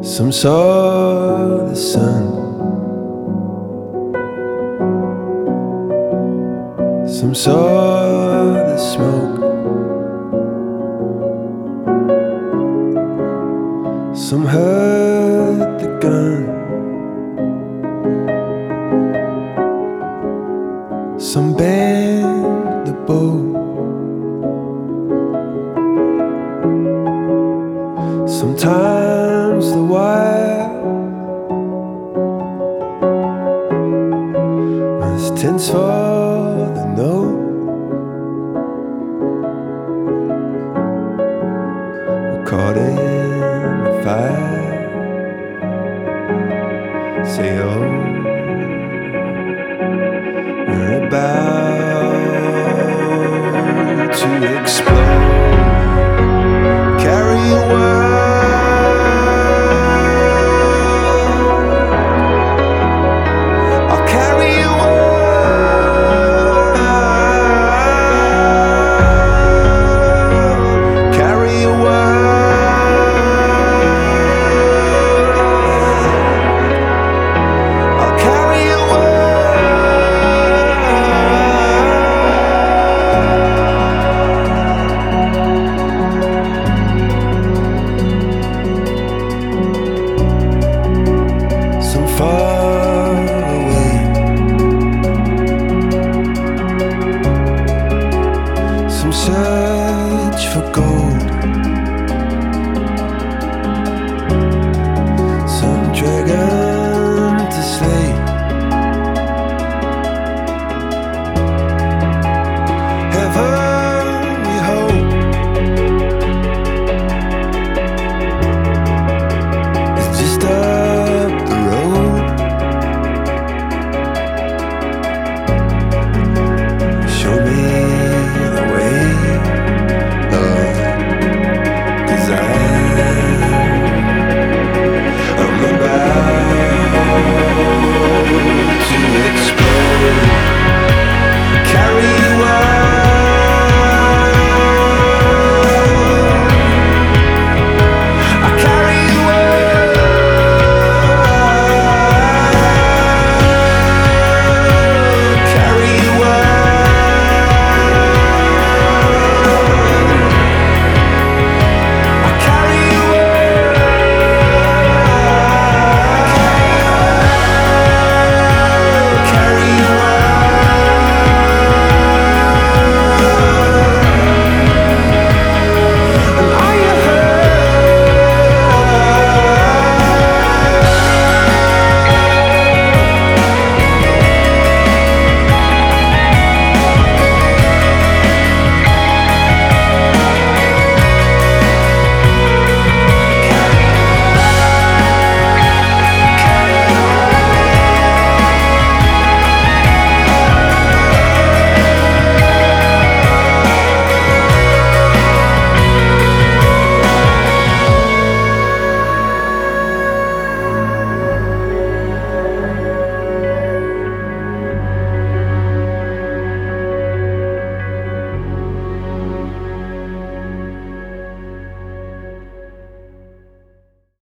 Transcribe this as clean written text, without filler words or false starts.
Some saw the sun, some saw the smoke, some heard the gun, some bent the bow, sometimes the wire was tense for the note. We're caught in the fire. Say oh, we're about to explode. Carry a word. Far away, some search for gold,